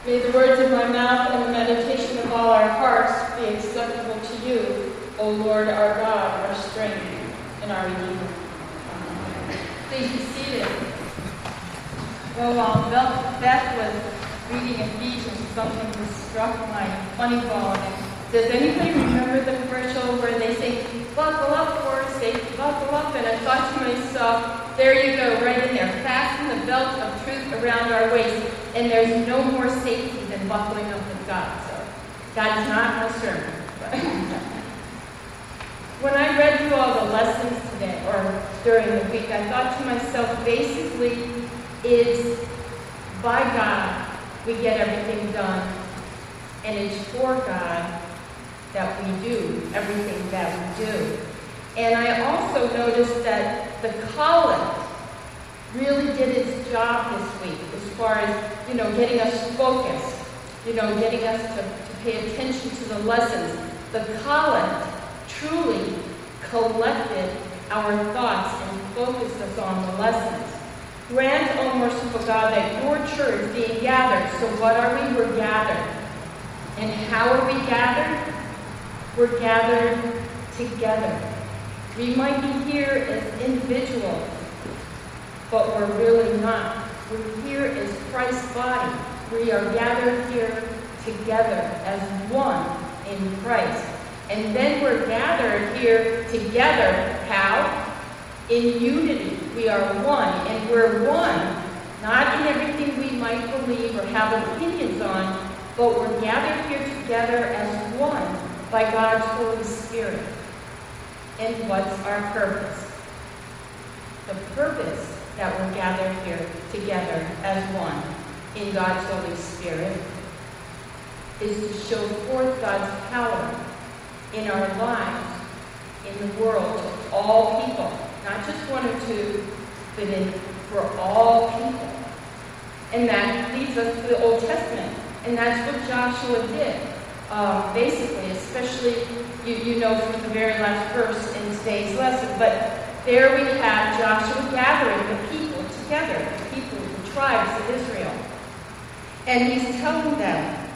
May the words of my mouth and the meditation of all our hearts be acceptable to you, O Lord our God, our strength and our Redeemer. Please be seated. Well, while Beth was reading Ephesians, something just struck my funny bone. Does anybody remember the commercial where they say, buckle up for safety, buckle up? And I thought to myself, there you go, right in there. Fasten the belt of truth around our waist. And there's no more safety than buckling up with God. So that's not my sermon. When I read through all the lessons today, or during the week, I thought to myself, basically, is by God we get everything done. And it's for God that we do everything that we do. And I also noticed that the collect really did its job this week as far as, getting us focused, getting us to pay attention to the lessons. The collect truly collected our thoughts and focused us on the lessons. Grant, O merciful God, that your church being gathered. So what are we? We're gathered. And how are we gathered? We're gathered together. We might be here as individuals, but we're really not. We're here as Christ's body. We are gathered here together as one in Christ. And then we're gathered here together, how? In unity. We are one, and we're one, not in everything we might believe or have opinions on, but we're gathered here together as one by God's Holy Spirit. And what's our purpose? The purpose that we're gathered here together as one in God's Holy Spirit is to show forth God's power in our lives, in the world, to all people. Not just one or two, but for all people. And that leads us to the Old Testament. And that's what Joshua did. Basically, especially, you know from the very last verse in today's lesson, but there we have Joshua gathering the people together, the people, the tribes of Israel. And he's telling them,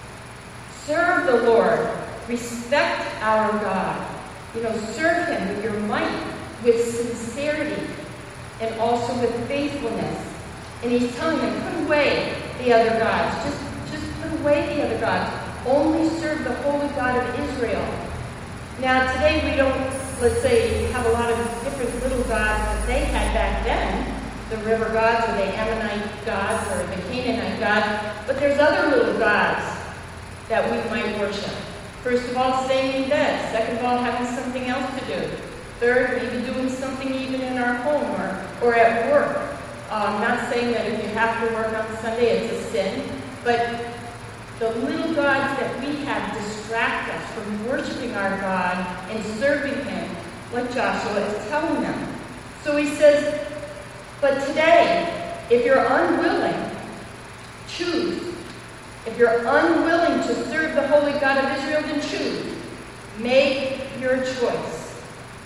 serve the Lord, respect our God, serve him with your might, with sincerity, and also with faithfulness. And he's telling them, put away the other gods. Just put away the other gods. Only serve the holy God of Israel. Now, today we don't, let's say, have a lot of different little gods that they had back then. The river gods, or the Ammonite gods, or the Canaanite gods. But there's other little gods that we might worship. First of all, staying in bed. Second of all, having something else to do. Third, maybe doing something even in our home or at work. Not saying that if you have to work on Sunday, it's a sin. But the little gods that we have distract us from worshiping our God and serving him, like Joshua is telling them. So he says, but today, if you're unwilling, choose. If you're unwilling to serve the holy God of Israel, then choose. Make your choice.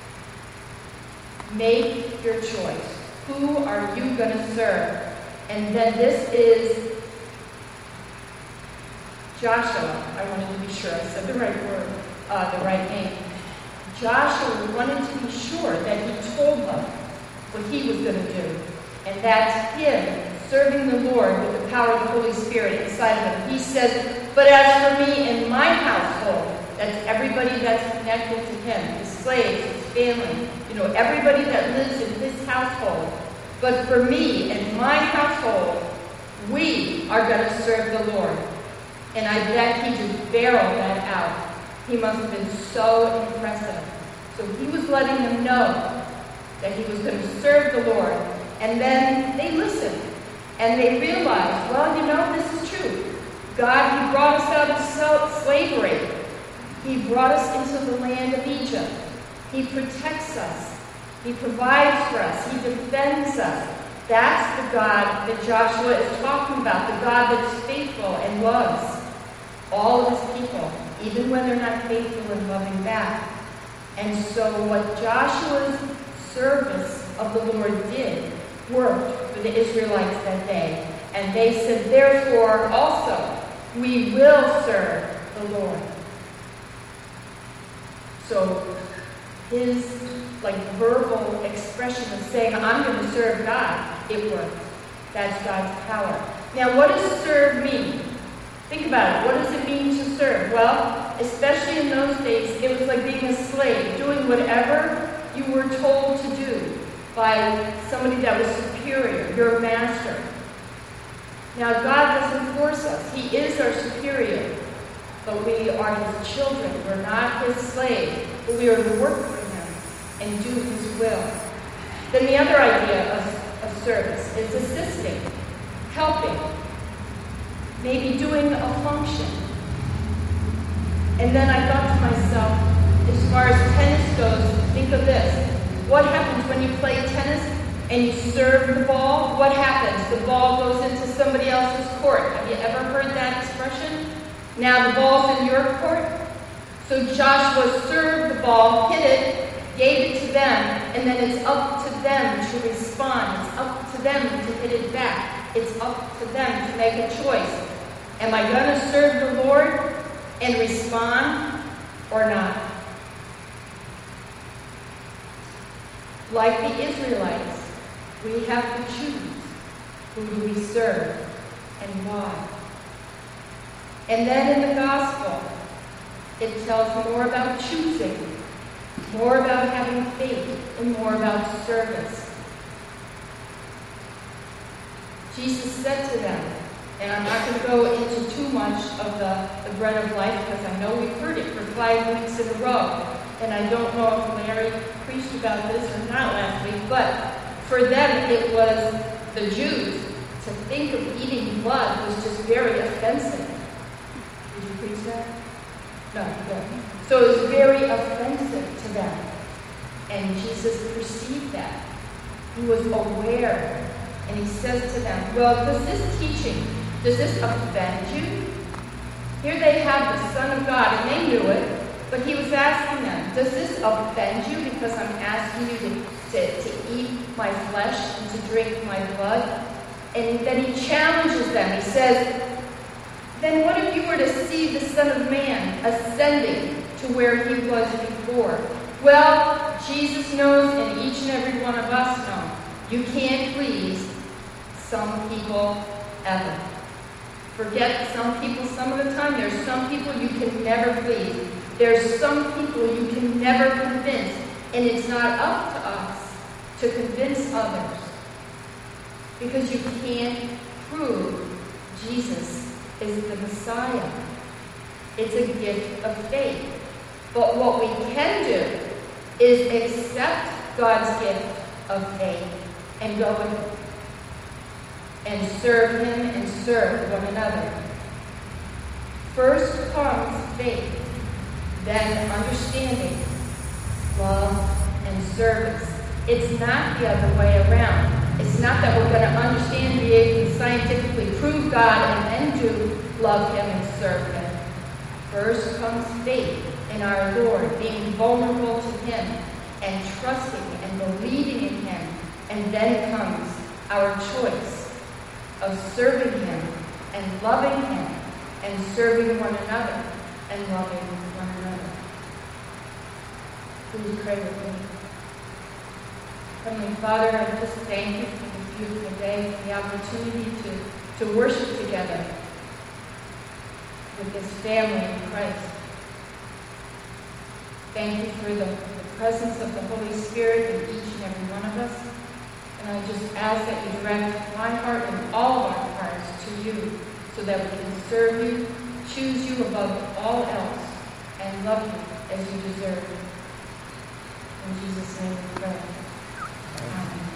Make your choice. Who are you going to serve? And then this is Joshua. I wanted to be sure I said the right word, the right name. Joshua wanted to be sure that he told them what he was going to do. And that's him serving the Lord with the power of the Holy Spirit inside of him. He says, but as for me and my household, that's everybody that's connected to him, his slaves, his family, everybody that lives in his household. But for me and my household, we are going to serve the Lord. And I bet he just barreled that out. He must have been so impressive. So he was letting them know that he was going to serve the Lord. And then they listened. And they realized, well, this is true. God, he brought us out of slavery. He brought us into the land of Egypt. He protects us. He provides for us. He defends us. That's the God that Joshua is talking about, the God that's faithful and loves all of his people, even when they're not faithful and loving back. And so what Joshua's service of the Lord did worked for the Israelites that day. And they said, therefore, also, we will serve the Lord. So his verbal expression of saying, I'm going to serve God, it works. That's God's power. Now, what does serve mean? Think about it. What does it mean to serve? Well, especially in those days, it was like being a slave, doing whatever you were told to do by somebody that was superior, your master. Now, God doesn't force us. He is our superior, but we are his children. We're not his slaves, but we are to work for him and do his will. Then the other idea of service is assisting, helping, maybe doing a function. And then I thought to myself, as far as tennis goes, think of this. What happens when you play tennis and you serve the ball? What happens? The ball goes into somebody else's court. Have you ever heard that expression? Now the ball's in your court. So Joshua served the ball, hit it, gave it to them, and then it's up to them to respond. It's up to them to hit it back. It's up to them to make a choice. Am I going to serve the Lord and respond or not? Like the Israelites, we have to choose who do we serve and why. And then in the gospel, it tells more about choosing, more about having faith, and more about service. Jesus said to them, and I'm not going to go into too much of the bread of life because I know we've heard it for 5 weeks in a row. And I don't know if Larry preached about this or not last week, but for them it was, the Jews, to think of eating blood was just very offensive. Did you preach that? No, good. So it was very offensive to them. And Jesus perceived that. He was aware. And he says to them, well, does this offend you? Here they have the Son of God, and they knew it. But he was asking them, does this offend you because I'm asking you to eat my flesh and to drink my blood? And then he challenges them. He says, then what if you were to see the Son of Man ascending to where he was before? Well, Jesus knows, and each and every one of us know, you can't please some people ever. Forget some people some of the time. There's some people you can never please. There's some people you can never convince, and it's not up to us to convince others because you can't prove Jesus is the Messiah. It's a gift of faith. But what we can do is accept God's gift of faith and go with it and serve him and serve one another. First comes faith. Then understanding, love, and service. It's not the other way around. It's not that we're going to understand, be able to scientifically prove God and then do love him and serve him. First comes faith in our Lord, being vulnerable to him and trusting and believing in him. And then comes our choice of serving him and loving him and serving one another and loving one another. Please pray with me. Heavenly Father, I just thank you for this beautiful day, for the opportunity to worship together with this family in Christ. Thank you for the presence of the Holy Spirit in each and every one of us. And I just ask that you direct my heart and all of our hearts to you so that we can serve you, choose you above all else, and love you as you deserve. In Jesus' name we pray. Amen.